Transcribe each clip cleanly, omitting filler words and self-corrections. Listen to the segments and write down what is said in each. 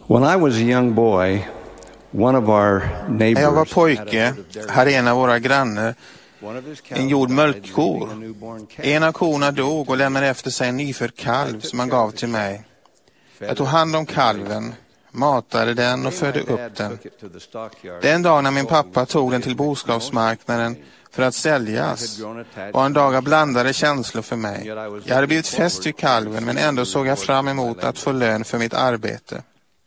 When I was a young boy, one of our neighbors När jag var pojke hade en av våra grannar en jord mjölkkor. En av korna dog och lämnade efter sig en nyfödd kalv som han gav till mig. Jag tog hand om kalven, matade den och födde upp den. Den dag när min pappa tog den till boskapsmarknaden för att säljas var en dag av blandade känslor för mig. Jag hade blivit fäst vid kalven, men ändå såg jag fram emot att få lön för mitt arbete.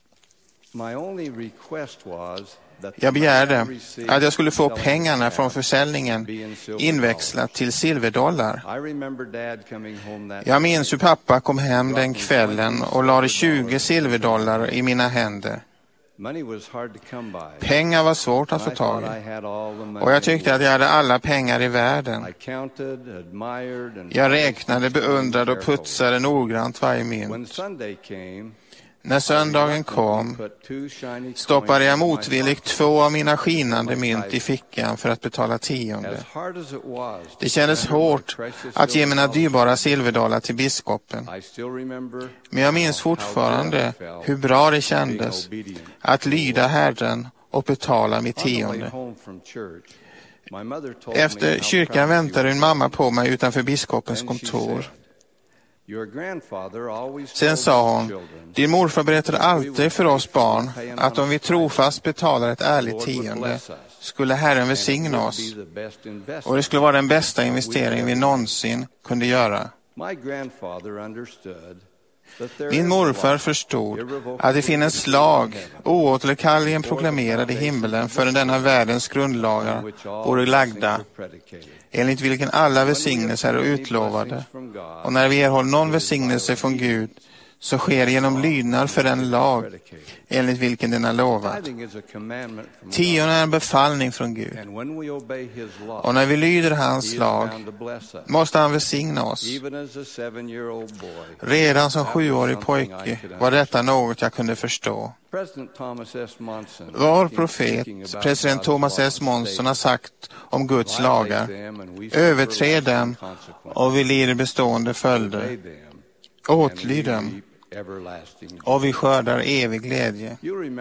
Jag begärde att jag skulle få pengarna från försäljningen inväxlat till silverdollar. Jag minns hur pappa kom hem den kvällen och lade 20 silverdollar i mina händer. Pengar var svårt att få tag i, och jag tyckte att jag hade alla pengar i världen. Jag räknade, beundrade och putsade noggrant varje mynt. När söndagen kom stoppade jag motvilligt 2 av mina skinande mynt i fickan för att betala 10:e. Det kändes hårt att ge mina dyrbara silverdollar till biskopen. Men jag minns fortfarande hur bra det kändes att lyda Herren och betala mitt 10:e. Efter kyrkan väntade min mamma på mig utanför biskopens kontor. Sen sa hon: din morfar berättade alltid för oss barn att om vi trofast betalar ett ärligt 10:e skulle Herren välsigna oss, och det skulle vara den bästa investering vi någonsin kunde göra. Min morfar förstod att det finns lag oåterkalleligen proklamerad i himmelen förrän denna världens grundlagar vore lagda, enligt vilken alla välsignelser är utlovade. Och när vi erhåller någon välsignelse från Gud så sker genom lydnad för den lag enligt vilken den är lovad. 10:e är en befallning från Gud. Och när vi lyder hans lag måste han välsigna oss. Redan som 7-årig pojke var detta något jag kunde förstå. Vår profet, president Thomas S. Monson, har sagt om Guds lagar: överträd dem och vi lider bestående följder. Åtlyd dem och vi skördar evig glädje.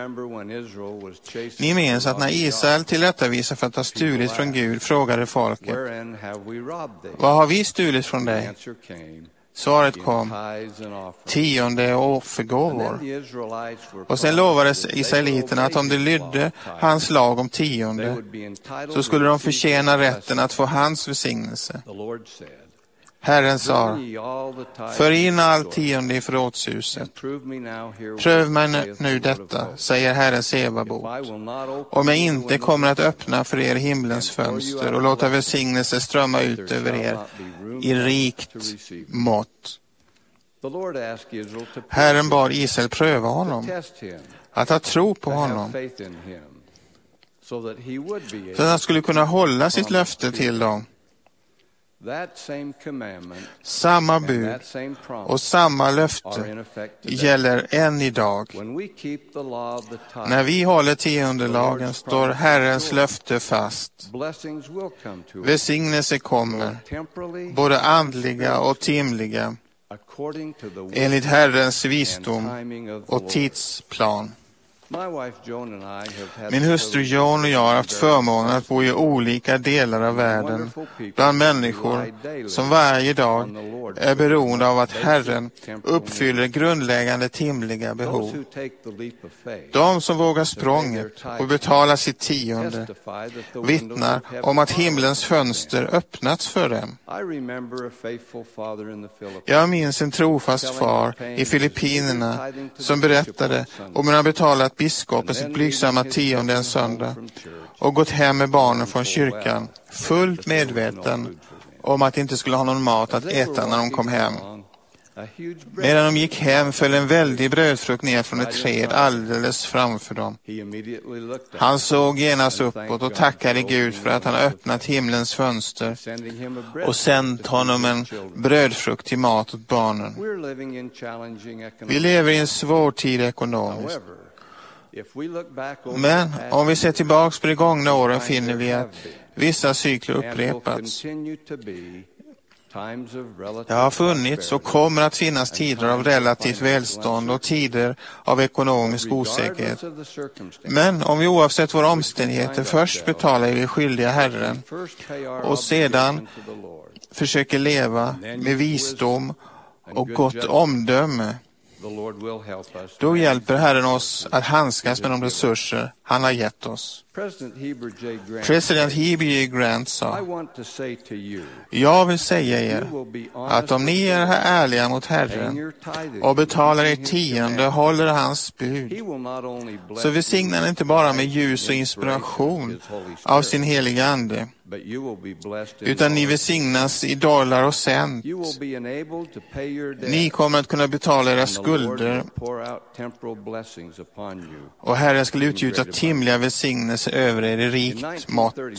Ni minns att när Israel tillrättavisade för att ha stulit från Gud frågade folket: vad har vi stulit från dig? Svaret kom: 10:e och offergåvor. Och sen lovades israeliterna att om de lydde hans lag om 10:e så skulle de förtjäna rätten att få hans välsignelse. Herren sa: för in all 10:e i förrådshuset. Pröv mig nu detta, säger Herren Sebabot, om jag inte kommer att öppna för er himlens fönster och låta välsignelse strömma ut över er i rikt mått. Herren bad Israel pröva honom, att ha tro på honom, så att han skulle kunna hålla sitt löfte till dem. Samma bud och samma löfte gäller än idag. När vi håller 10:e lagen står Herrens löfte fast. Välsignelse kommer, både andliga och timliga, enligt Herrens visdom och tidsplan. Min hustru Joan och jag har haft förmånen att bo i olika delar av världen bland människor som varje dag är beroende av att Herren uppfyller grundläggande timliga behov. De som vågar språnget och betalar sitt 10:e vittnar om att himlens fönster öppnats för dem. Jag minns en trofast far i Filippinerna som berättade om hur han betalat biskopen sitt blygsamma 10:e en söndag och gått hem med barnen från kyrkan, fullt medveten om att de inte skulle ha någon mat att äta när de kom hem. Medan de gick hem föll en väldig brödfrukt ner från ett träd alldeles framför dem. Han såg genast uppåt och tackade Gud för att han öppnat himlens fönster och sänt honom en brödfrukt till mat åt barnen. Vi lever i en svår tid ekonomiskt. Men om vi ser tillbaks på de gångna åren finner vi att vissa cykler upprepats. Det har funnits och kommer att finnas tider av relativt välstånd och tider av ekonomisk osäkerhet. Men om vi oavsett våra omständigheter först betalar vi skyldiga Herren och sedan försöker leva med visdom och gott omdöme, då hjälper Herren oss att handskas med de resurser han har gett oss. President Heber J. Grant sa: jag vill säga er att om ni är ärliga mot Herren och betalar er tionde och håller hans bud, så välsignar ni inte bara med ljus och inspiration av sin heliga ande, utan ni välsignas i dollar och cent. Ni kommer att kunna betala era skulder och Herren ska utgjuta timliga välsignelser över er i rikt mått. År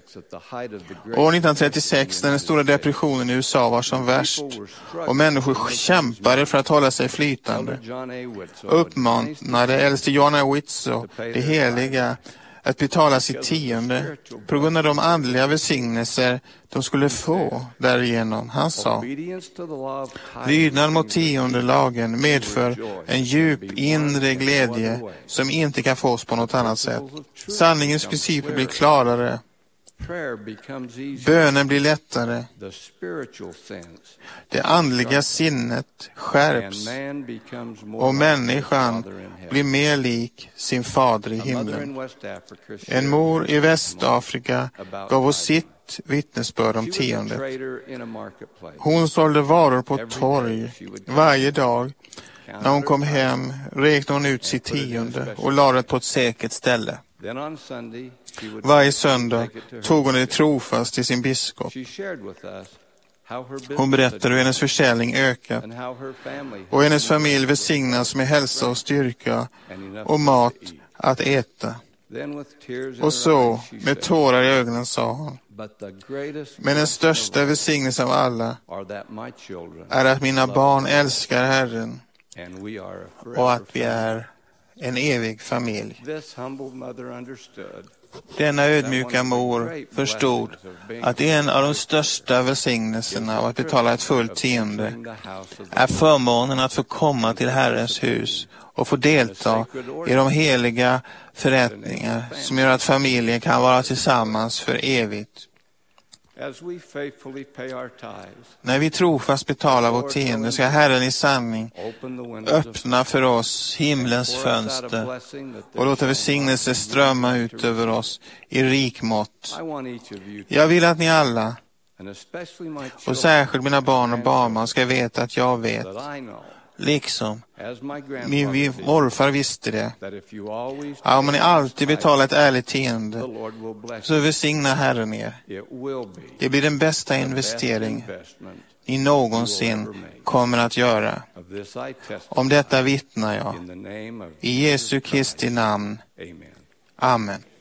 1936, när den stora depressionen i USA var som värst och människor kämpade för att hålla sig flytande, uppmanade äldste John A. Whitsoe det heliga att betala sitt tionde på grund av de andliga välsignelser de skulle få därigenom. Han sa: lydnad mot tionde lagen medför en djup inre glädje som inte kan fås på något annat sätt. Sanningens principer blir klarare. Bönen blir lättare. Det andliga sinnet skärps och människan blir mer lik sin fader i himlen. En mor i Västafrika gav oss sitt vittnesbörd om tiondet. Hon sålde varor på torg varje dag. När hon kom hem räknade hon ut sitt tionde och lade det på ett säkert ställe. Varje söndag tog hon det trofast till sin biskop. Hon berättade hur hennes försäljning ökat och hennes familj välsignas med hälsa och styrka och mat att äta. Och så, med tårar i ögonen, sa hon: men den största välsignelsen av alla är att mina barn älskar Herren och att vi är en evig familj. Denna ödmjuka mor förstod att en av de största välsignelserna av att betala ett fullt tionde är förmånen att få komma till Herrens hus och få delta i de heliga förrättningar som gör att familjen kan vara tillsammans för evigt. När vi trofast betalar vårt tionde ska Herren i sanning öppna för oss himlens fönster och låta välsignelser strömma ut över oss i rik mått. Jag vill att ni alla, och särskilt mina barn och barnbarn, ska veta att jag vet, liksom min morfar visste det, att om ni alltid betalar ett ärligt tionde så välsignar Herren er. Det blir den bästa investering ni någonsin kommer att göra. Om detta vittnar jag i Jesu Kristi namn. Amen.